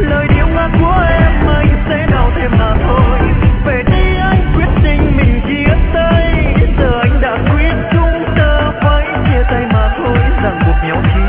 lời điệu ngát của em anh sẽ đau thêm mà thôi. Về đây anh quyết định mình chia tay, giờ anh đã quyết chúng ta phải chia tay mà thôi, ràng buộc nhau chia